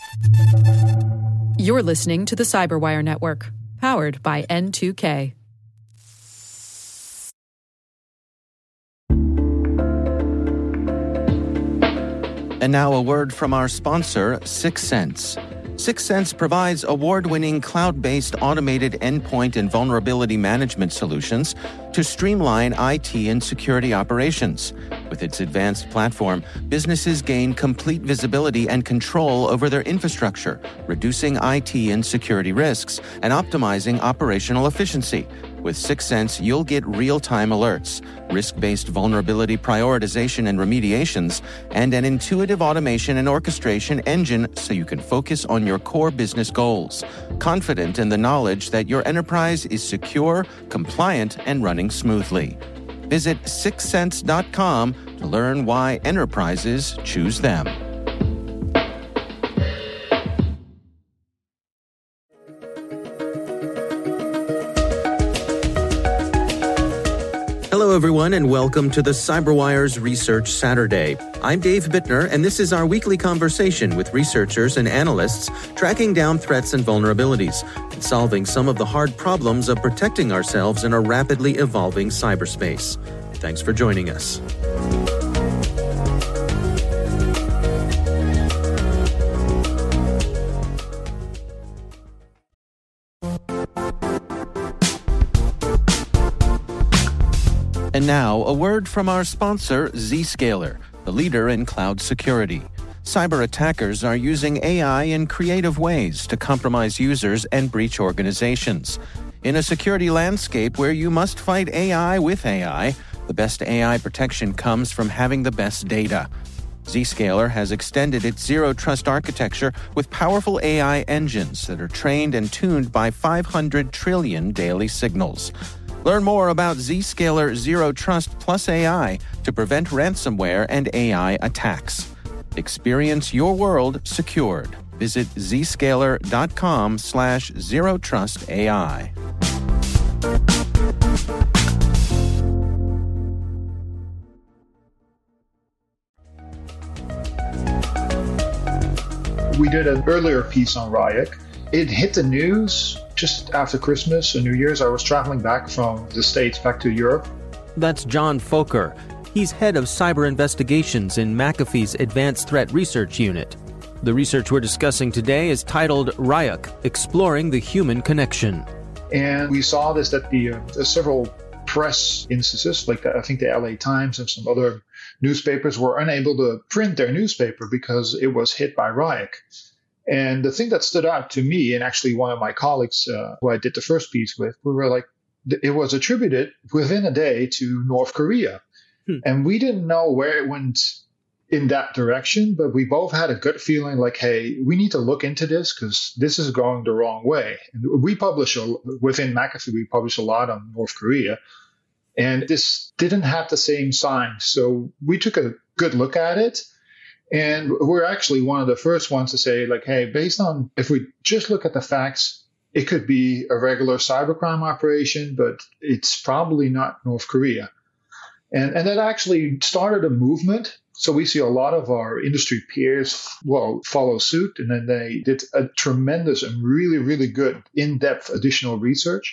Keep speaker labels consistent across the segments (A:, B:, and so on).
A: You're listening to the Cyberwire Network, powered by N2K.
B: And now a word from our sponsor, Syxsense. Syxsense provides award-winning cloud-based automated endpoint and vulnerability management solutions to streamline IT and security operations. With its advanced platform, businesses gain complete visibility and control over their infrastructure, reducing IT and security risks and optimizing operational efficiency. With Syxsense, you'll get real-time alerts, risk-based vulnerability prioritization and remediations, and an intuitive automation and orchestration engine so you can focus on your core business goals, confident in the knowledge that your enterprise is secure, compliant, and running smoothly. Visit Syxsense.com to learn why enterprises choose them. Hello, everyone, and welcome to the CyberWire's Research Saturday. I'm Dave Bittner, and this is our weekly conversation with researchers and analysts tracking down threats and vulnerabilities and solving some of the hard problems of protecting ourselves in a rapidly evolving cyberspace. Thanks for joining us. And now, a word from our sponsor, Zscaler, the leader in cloud security. Cyber attackers are using AI in creative ways to compromise users and breach organizations. In a security landscape where you must fight AI with AI, the best AI protection comes from having the best data. Zscaler has extended its Zero Trust architecture with powerful AI engines that are trained and tuned by 500 trillion daily signals. Learn more about Zscaler Zero Trust Plus AI to prevent ransomware and AI attacks. Experience your world secured. Visit zscaler.com/zerotrustai.
C: We did an earlier piece on Ryuk. It hit the news just after Christmas and New Year's. I was traveling back from the States back to Europe.
B: That's John Foker. He's head of cyber investigations in McAfee's Advanced Threat Research Unit. The research we're discussing today is titled Ryuk, Exploring the Human Connection.
C: And we saw this that the several press instances, like I think the LA Times and some other newspapers, were unable to print their newspaper because it was hit by Ryuk. And the thing that stood out to me, and actually one of my colleagues who I did the first piece with, we were like, it was attributed within a day to North Korea. And we didn't know where it went in that direction, but we both had a gut feeling like, hey, we need to look into this because this is going the wrong way. And we publish, within McAfee, we publish a lot on North Korea. And this didn't have the same signs. So we took a good look at it. And we're actually one of the first ones to say, like, hey, based on, if we just look at the facts, it could be a regular cybercrime operation, but it's probably not North Korea. And that actually started a movement. So we see a lot of our industry peers, follow suit. And then they did a tremendous and really, really good in-depth additional research.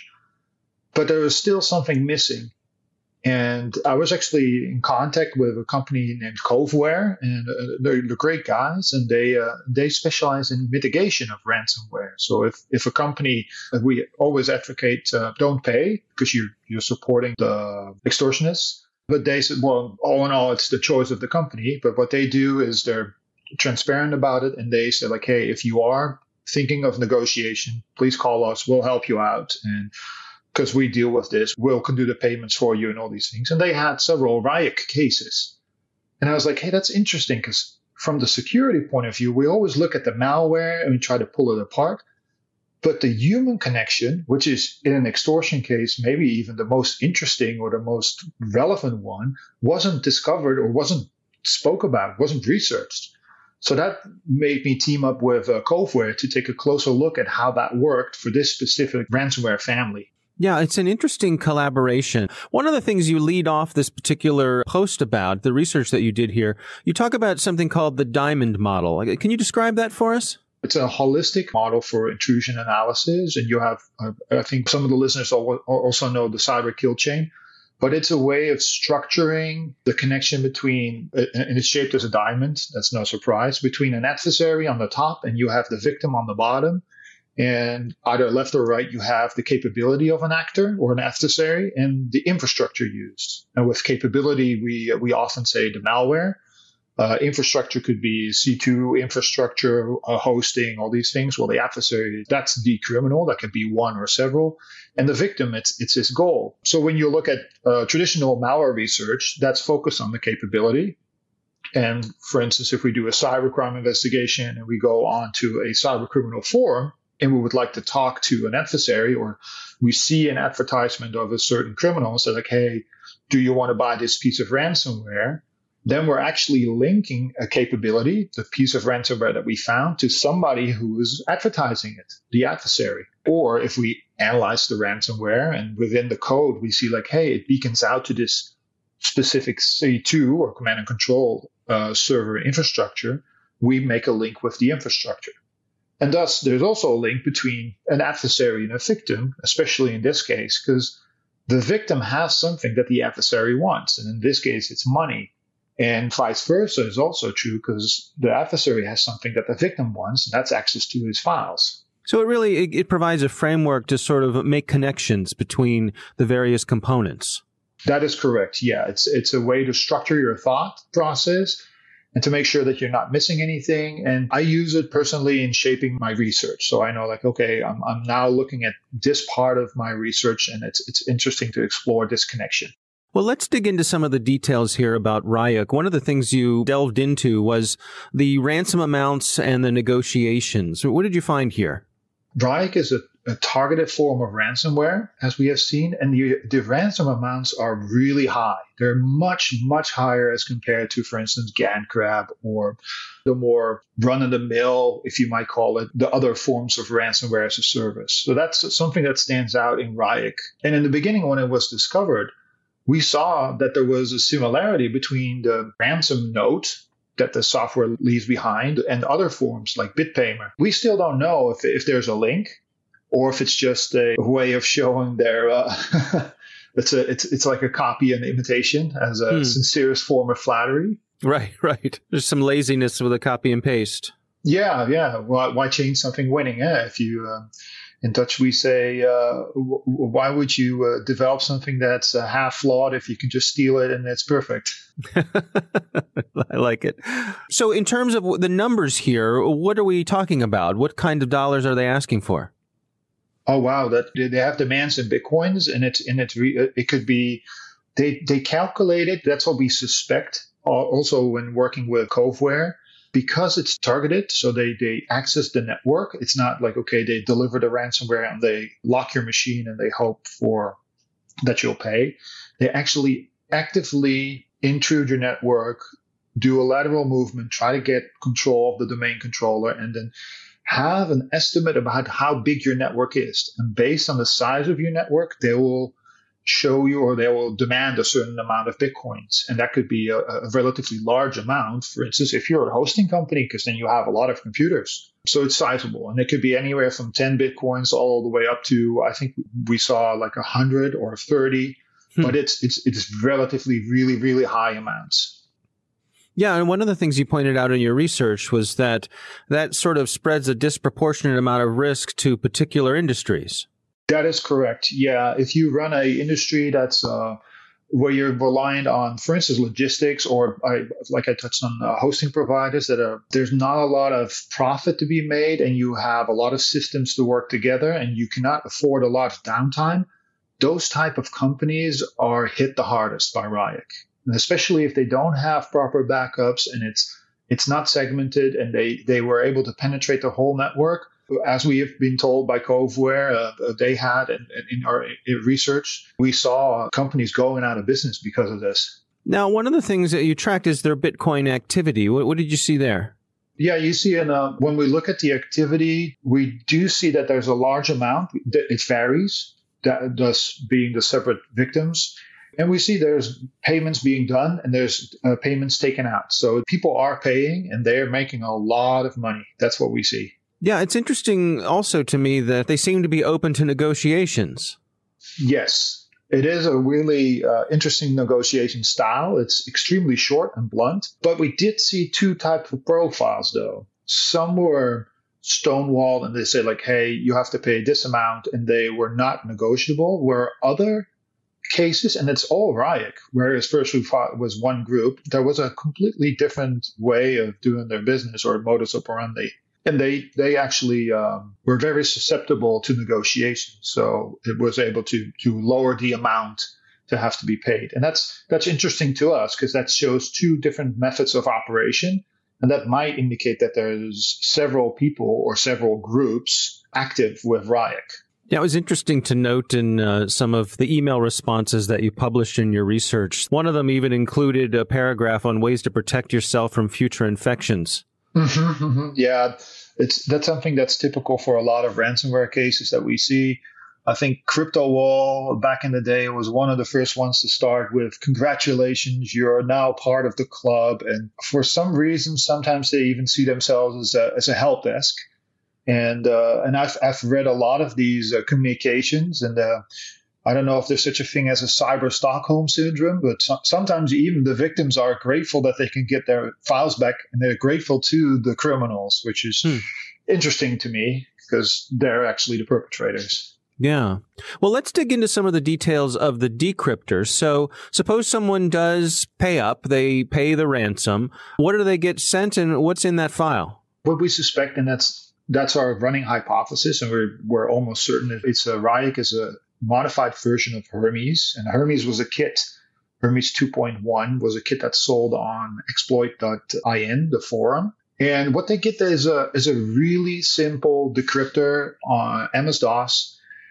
C: But there was still something missing. And I was actually in contact with a company named Coveware, and they're great guys, and they specialize in mitigation of ransomware. So if a company, we always advocate don't pay because you're supporting the extortionists. But they said, well, all in all, it's the choice of the company. But what they do is they're transparent about it, and they say, like, hey, if you are thinking of negotiation, please call us. We'll help you out. And because we deal with this, we'll do the payments for you and all these things. And they had several Ryuk cases. And I was like, hey, that's interesting because from the security point of view, we always look at the malware and we try to pull it apart. But the human connection, which is in an extortion case, maybe even the most interesting or the most relevant one, wasn't discovered or wasn't spoke about, wasn't researched. So that made me team up with Coveware to take a closer look at how that worked for this specific ransomware family.
B: Yeah, it's an interesting collaboration. One of the things you lead off this particular post about, the research that you did here, you talk about something called the diamond model. Can you describe that for us?
C: It's a holistic model for intrusion analysis. And you have, I think some of the listeners also know the cyber kill chain, but it's a way of structuring the connection between, and it's shaped as a diamond, that's no surprise, between an adversary on the top and you have the victim on the bottom. And either left or right, you have the capability of an actor or an adversary and the infrastructure used. And with capability, we often say the malware. Infrastructure could be C2 infrastructure, hosting, all these things. Well, the adversary, that's the criminal. That could be one or several. And the victim, it's his goal. So when you look at traditional malware research, that's focused on the capability. And for instance, if we do a cybercrime investigation and we go on to a cyber criminal forum, and we would like to talk to an adversary, or we see an advertisement of a certain criminal and say like, hey, do you want to buy this piece of ransomware? Then we're actually linking a capability, the piece of ransomware that we found, to somebody who is advertising it, the adversary. Or if we analyze the ransomware and within the code, we see like, hey, it beacons out to this specific C2 or command and control server infrastructure, we make a link with the infrastructure. And thus, there's also a link between an adversary and a victim, especially in this case, because the victim has something that the adversary wants. And in this case, it's money. And vice versa is also true because the adversary has something that the victim wants, and that's access to his files.
D: So it provides a framework to sort of make connections between the various components.
C: That is correct. Yeah, it's a way to structure your thought process and to make sure that you're not missing anything. And I use it personally in shaping my research. So I know like, okay, I'm now looking at this part of my research and it's interesting to explore this connection.
D: Well, let's dig into some of the details here about Ryuk. One of the things you delved into was the ransom amounts and the negotiations. What did you find here?
C: Ryuk is a targeted form of ransomware, as we have seen, and the ransom amounts are really high. They're much, much higher as compared to, for instance, GandCrab or the more run-of-the-mill, if you might call it, the other forms of ransomware as a service. So that's something that stands out in Ryuk. And in the beginning, when it was discovered, we saw that there was a similarity between the ransom note that the software leaves behind and other forms like BitPaymer. We still don't know if there's a link or if it's just a way of showing their it's like a copy and imitation as a sincerest form of flattery.
D: Right. There's some laziness with a copy and paste.
C: Yeah. Why change something winning? If you in Dutch we say, why would you develop something that's half flawed if you can just steal it and it's perfect?
D: I like it. So in terms of the numbers here, what are we talking about? What kind of dollars are they asking for?
C: Oh, wow. They have demands in Bitcoins, and it could be, they calculate it. That's what we suspect. Also when working with Coveware, because it's targeted, so they access the network. It's not like, okay, they deliver the ransomware and they lock your machine and they hope for that you'll pay. They actually actively intrude your network, do a lateral movement, try to get control of the domain controller, and then have an estimate about how big your network is. And based on the size of your network, they will show you or they will demand a certain amount of Bitcoins. And that could be a relatively large amount. For instance, if you're a hosting company, because then you have a lot of computers. So it's sizable. And it could be anywhere from 10 Bitcoins all the way up to, I think we saw like 100 or 30. But it's relatively really, really high amounts.
D: Yeah, and one of the things you pointed out in your research was that sort of spreads a disproportionate amount of risk to particular industries.
C: That is correct. Yeah, if you run an industry that's where you're reliant on, for instance, logistics, or like I touched on, hosting providers there's not a lot of profit to be made, and you have a lot of systems to work together, and you cannot afford a lot of downtime. Those type of companies are hit the hardest by Ryuk. And especially if they don't have proper backups and it's not segmented and they were able to penetrate the whole network. As we have been told by Coveware, they had in our research, we saw companies going out of business because of this.
D: Now, one of the things that you tracked is their Bitcoin activity. What did you see there?
C: Yeah, you see, when we look at the activity, we do see that there's a large amount. It varies, thus being the separate victims. And we see there's payments being done and there's payments taken out. So people are paying and they're making a lot of money. That's what we see.
D: Yeah, it's interesting also to me that they seem to be open to negotiations.
C: Yes, it is a really interesting negotiation style. It's extremely short and blunt. But we did see two types of profiles, though. Some were stonewalled and they said, like, hey, you have to pay this amount, and they were not negotiable, where other cases, and it's all Ryuk, whereas first we thought was one group, there was a completely different way of doing their business or modus operandi. And they actually were very susceptible to negotiation. So it was able to lower the amount to have to be paid. And that's interesting to us because that shows two different methods of operation. And that might indicate that there's several people or several groups active with Ryuk.
D: Yeah, it was interesting to note in some of the email responses that you published in your research. One of them even included a paragraph on ways to protect yourself from future infections.
C: Yeah, that's something that's typical for a lot of ransomware cases that we see. I think CryptoWall back in the day was one of the first ones to start with, congratulations, you're now part of the club. And for some reason, sometimes they even see themselves as a help desk. And I've read a lot of these communications, and I don't know if there's such a thing as a cyber Stockholm syndrome, but sometimes even the victims are grateful that they can get their files back, and they're grateful to the criminals, which is interesting to me because they're actually the perpetrators.
D: Yeah. Well, let's dig into some of the details of the decryptors. So suppose someone does pay up, they pay the ransom. What do they get sent, and what's in that file?
C: What we suspect, and that's our running hypothesis, and we're almost certain that Ryuk is a modified version of Hermes, and Hermes was a kit. Hermes 2.1 was a kit that's sold on exploit.in, the forum. And what they get is a really simple decryptor on MS-DOS,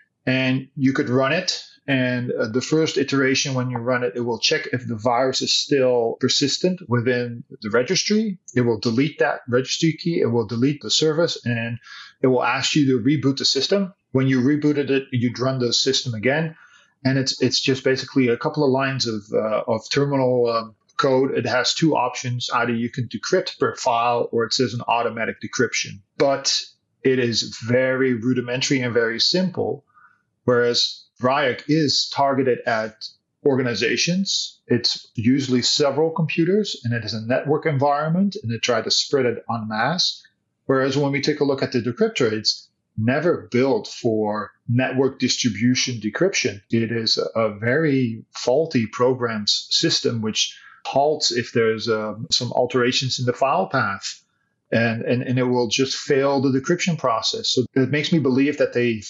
C: and you could run it. And the first iteration, when you run it, it will check if the virus is still persistent within the registry. It will delete that registry key. It will delete the service, and it will ask you to reboot the system. When you rebooted it, you'd run the system again. And it's just basically a couple of lines of terminal code. It has two options. Either you can decrypt per file, or it says an automatic decryption. But it is very rudimentary and very simple, whereas Ryuk is targeted at organizations. It's usually several computers, and it is a network environment, and they try to spread it en masse. Whereas when we take a look at the decryptor, it's never built for network distribution decryption. It is a very faulty program system which halts if there's some alterations in the file path, and it will just fail the decryption process. So it makes me believe that they've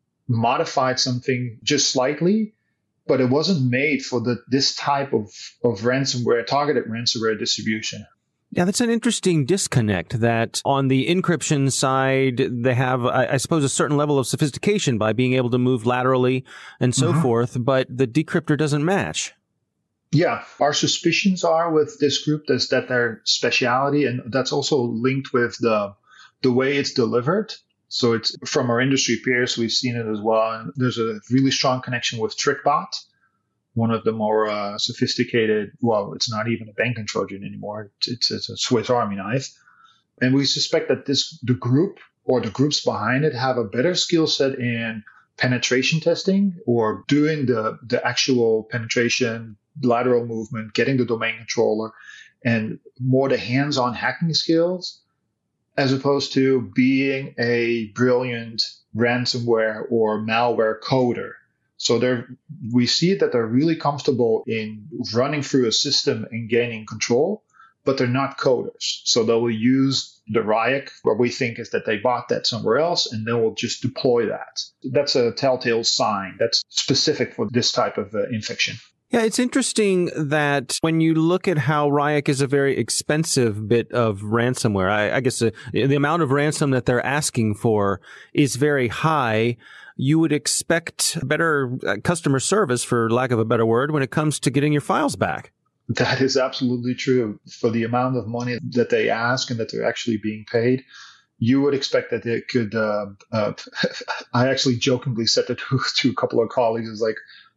C: modified something just slightly, but it wasn't made for this type of ransomware, targeted ransomware distribution.
D: Yeah, that's an interesting disconnect that on the encryption side, they have, I suppose, a certain level of sophistication by being able to move laterally and so forth, but the decryptor doesn't match.
C: Yeah, our suspicions are with this group is that their speciality, and that's also linked with the way it's delivered. So it's from our industry peers, we've seen it as well. And there's a really strong connection with TrickBot, one of the more sophisticated, well, it's not even a banking Trojan anymore. It's a Swiss Army knife. And we suspect that the group or the groups behind it have a better skill set in penetration testing or doing the actual penetration, lateral movement, getting the domain controller, and more the hands-on hacking skills, as opposed to being a brilliant ransomware or malware coder. So we see that they're really comfortable in running through a system and gaining control, but they're not coders. So they will use the Ryuk. What we think is that they bought that somewhere else, and then we'll just deploy that. That's a telltale sign that's specific for this type of infection.
D: Yeah, it's interesting that when you look at how Ryuk is a very expensive bit of ransomware, I guess the amount of ransom that they're asking for is very high. You would expect better customer service, for lack of a better word, when it comes to getting your files back.
C: That is absolutely true. For the amount of money that they ask and that they're actually being paid, you would expect that they could. I actually jokingly said that to a couple of colleagues, is like,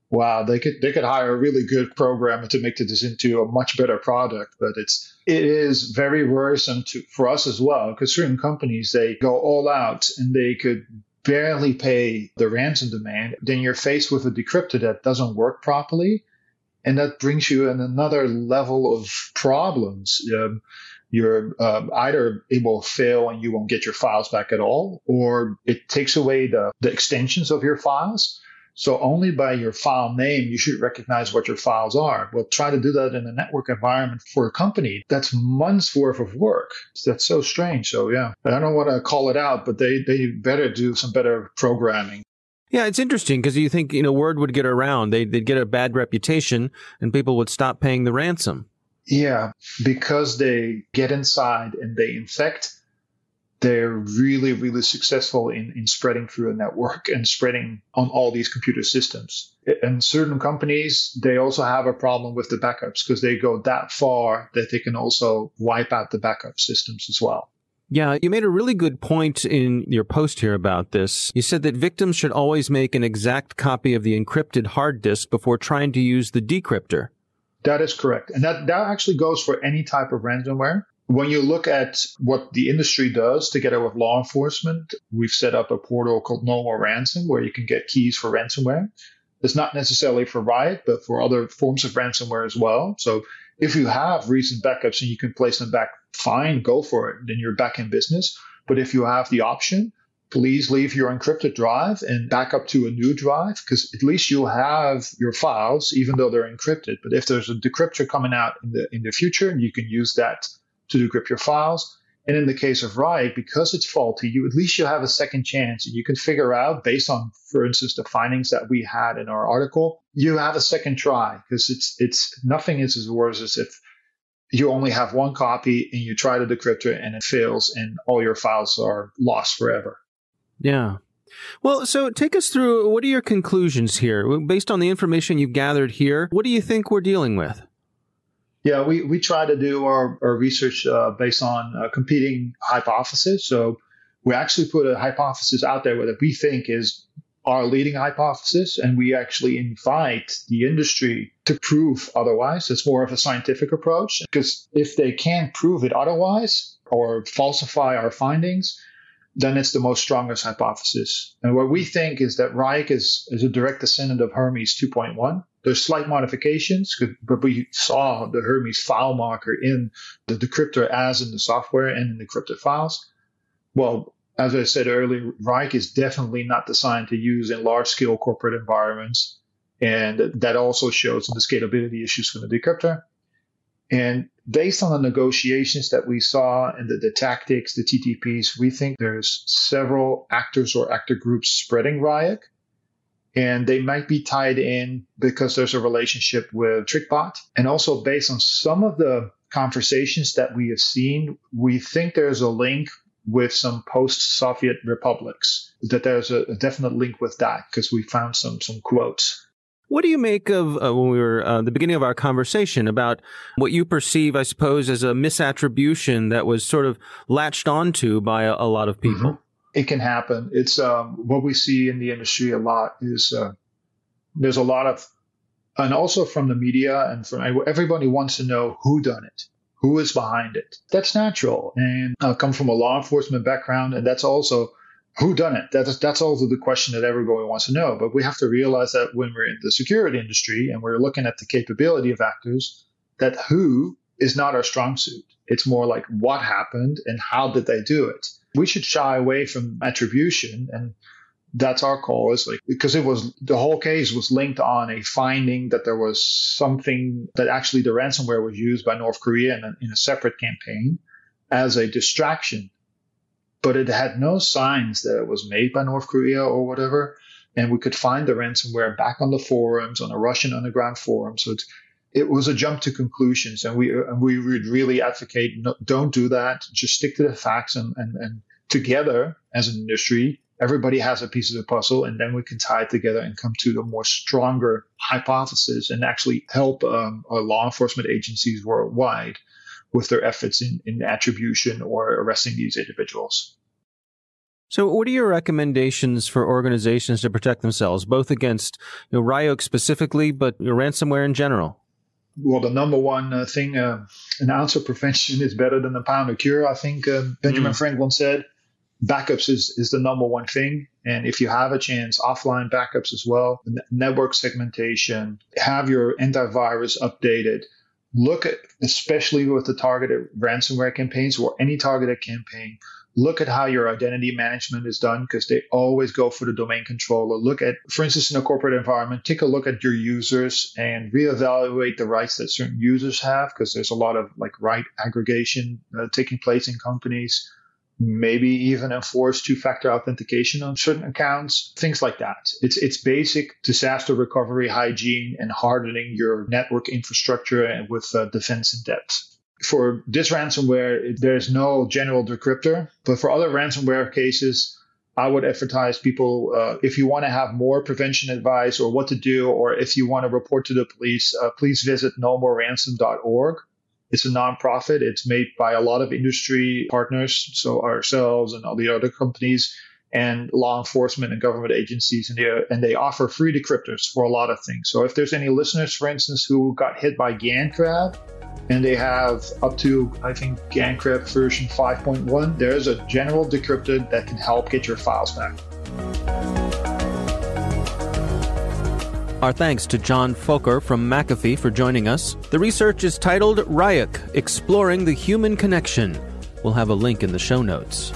C: Wow, they could hire a really good programmer to make this into a much better product, but it is very worrisome for us as well, because certain companies, they go all out and they could barely pay the ransom demand. Then you're faced with a decryptor that doesn't work properly, and that brings you in another level of problems. You're either it will fail and you won't get your files back at all, or it takes away the extensions of your files. So only by your file name, you should recognize what your files are. Well, try to do that in a network environment for a company. That's months worth of work. That's so strange. So yeah, I don't want to call it out, but they better do some better programming.
D: Yeah, it's interesting because you think, word would get around. They'd get a bad reputation and people would stop paying the ransom.
C: Yeah, because they get inside and they infect, they're really, really successful in spreading through a network and spreading on all these computer systems. And certain companies, they also have a problem with the backups because they go that far that they can also wipe out the backup systems as well.
D: Yeah, you made a really good point in your post here about this. You said that victims should always make an exact copy of the encrypted hard disk before trying to use the decryptor.
C: That is correct. And that actually goes for any type of ransomware. When you look at what the industry does together with law enforcement, we've set up a portal called No More Ransom where you can get keys for ransomware. It's not necessarily for Riot, but for other forms of ransomware as well. So if you have recent backups and you can place them back, fine, go for it. Then you're back in business. But if you have the option, please leave your encrypted drive and back up to a new drive, because at least you'll have your files, even though they're encrypted. But if there's a decryptor coming out in the future, you can use that to decrypt your files. And in the case of Riot, because it's faulty, at least you have a second chance. And you can figure out, based on, for instance, the findings that we had in our article, you have a second try, because it's nothing is as worse as if you only have one copy and you try to decrypt it and it fails and all your files are lost forever.
D: Yeah. Well, so take us through, what are your conclusions here? Based on the information you've gathered here, what do you think we're dealing with?
C: Yeah, we try to do our research based on competing hypotheses. So we actually put a hypothesis out there that we think is our leading hypothesis, and we actually invite the industry to prove otherwise. It's more of a scientific approach, because if they can't prove it otherwise or falsify our findings, then it's the most strongest hypothesis. And what we think is that Ryuk is a direct descendant of Hermes 2.1. There's slight modifications, but we saw the Hermes file marker in the decryptor as in the software and in the encrypted files. Well, as I said earlier, Ryuk is definitely not designed to use in large-scale corporate environments. And that also shows in the scalability issues from the decryptor. And based on the negotiations that we saw and the tactics, the TTPs, we think there's several actors or actor groups spreading Ryuk. And they might be tied in because there's a relationship with TrickBot. And also based on some of the conversations that we have seen, we think there's a link with some post-Soviet republics, that there's a definite link with that, because we found some quotes.
D: What do you make of when we were the beginning of our conversation about what you perceive, I suppose, as a misattribution that was sort of latched onto by a lot of people?
C: Mm-hmm. It can happen. It's what we see in the industry a lot is there's a lot of, and also from the media and from everybody wants to know who done it, who is behind it. That's natural, and I come from a law enforcement background, and that's also who done it. That's also the question that everybody wants to know. But we have to realize that when we're in the security industry and we're looking at the capability of actors, that who is not our strong suit. It's more like what happened and how did they do it. We should shy away from attribution, and that's our call. Is like, because the whole case was linked on a finding that there was something that actually the ransomware was used by North Korea in a separate campaign as a distraction, but it had no signs that it was made by North Korea or whatever. And we could find the ransomware back on the forums, on the Russian underground forum. So it was a jump to conclusions, and we would really advocate don't do that. Just stick to the facts, and together as an industry, everybody has a piece of the puzzle, and then we can tie it together and come to a more stronger hypothesis and actually help our law enforcement agencies worldwide with their efforts in attribution or arresting these individuals.
D: So what are your recommendations for organizations to protect themselves, both against Ryuk specifically, but ransomware in general?
C: Well, the number one thing, an ounce of prevention is better than a pound of cure, I think Benjamin Franklin said. Backups is the number one thing. And if you have a chance, offline backups as well, network segmentation, have your antivirus updated. Look at, especially with the targeted ransomware campaigns or any targeted campaign, look at how your identity management is done, because they always go for the domain controller. Look at, for instance, in a corporate environment, take a look at your users and reevaluate the rights that certain users have, because there's a lot of right aggregation taking place in companies. Maybe even enforce two-factor authentication on certain accounts, things like that. It's basic disaster recovery hygiene and hardening your network infrastructure and with defense in depth. For this ransomware, there's no general decryptor, but for other ransomware cases, I would advertise people, if you want to have more prevention advice or what to do, or if you want to report to the police, please visit nomoreransom.org. It's a nonprofit. It's made by a lot of industry partners, so ourselves and all the other companies and law enforcement and government agencies. And they offer free decryptors for a lot of things. So if there's any listeners, for instance, who got hit by GandCrab, and they have up to, I think, GandCrab version 5.1, there's a general decryptor that can help get your files back.
D: Our thanks to John Fokker from McAfee for joining us. The research is titled Ryuk, Exploring the Human Connection. We'll have a link in the show notes.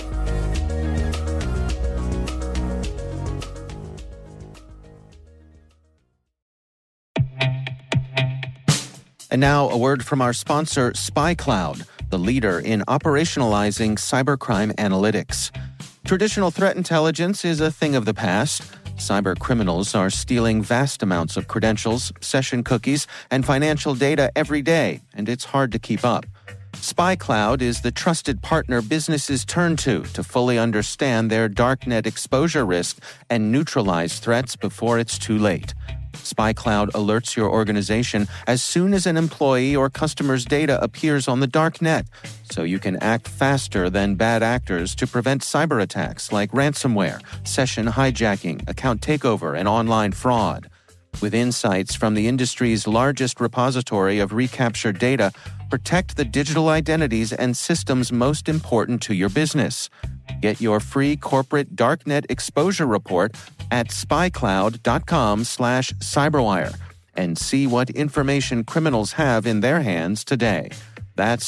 B: And now a word from our sponsor, SpyCloud, the leader in operationalizing cybercrime analytics. Traditional threat intelligence is a thing of the past. Cyber criminals are stealing vast amounts of credentials, session cookies, and financial data every day, and it's hard to keep up. SpyCloud is the trusted partner businesses turn to fully understand their darknet exposure risk and neutralize threats before it's too late. SpyCloud alerts your organization as soon as an employee or customer's data appears on the dark net, so you can act faster than bad actors to prevent cyber attacks like ransomware, session hijacking, account takeover, and online fraud. With insights from the industry's largest repository of recaptured data, protect the digital identities and systems most important to your business. Get your free corporate darknet exposure report at spycloud.com/cyberwire and see what information criminals have in their hands today. That's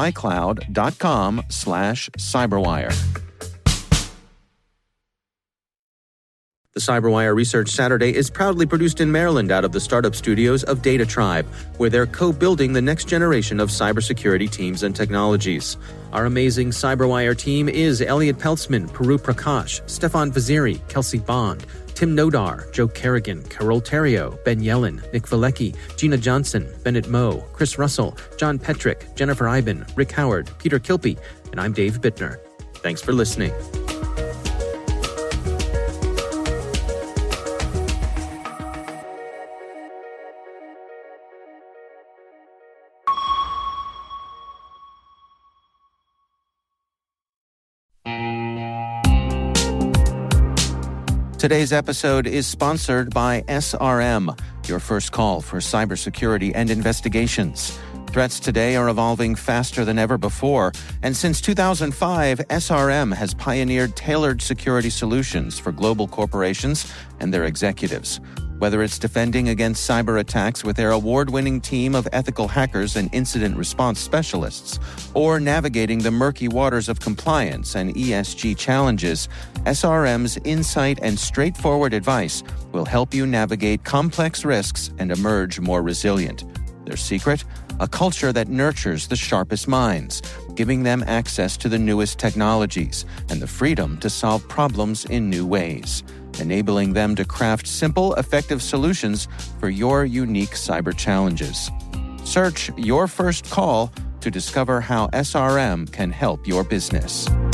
B: spycloud.com/cyberwire. The CyberWire Research Saturday is proudly produced in Maryland out of the startup studios of Data Tribe, where they're co-building the next generation of cybersecurity teams and technologies. Our amazing CyberWire team is Elliot Peltzman, Puru Prakash, Stefan Vaziri, Kelsey Bond, Tim Nodar, Joe Kerrigan, Carol Terrio, Ben Yellen, Nick Valecki, Gina Johnson, Bennett Moe, Chris Russell, John Petrick, Jennifer Iben, Rick Howard, Peter Kilpie, and I'm Dave Bittner. Thanks for listening. Today's episode is sponsored by SRM, your first call for cybersecurity and investigations. Threats today are evolving faster than ever before, and since 2005, SRM has pioneered tailored security solutions for global corporations and their executives. Whether it's defending against cyber attacks with their award-winning team of ethical hackers and incident response specialists, or navigating the murky waters of compliance and ESG challenges, SRM's insight and straightforward advice will help you navigate complex risks and emerge more resilient. Their secret? A culture that nurtures the sharpest minds, giving them access to the newest technologies and the freedom to solve problems in new ways, enabling them to craft simple, effective solutions for your unique cyber challenges. Search Your First Call to discover how SRM can help your business.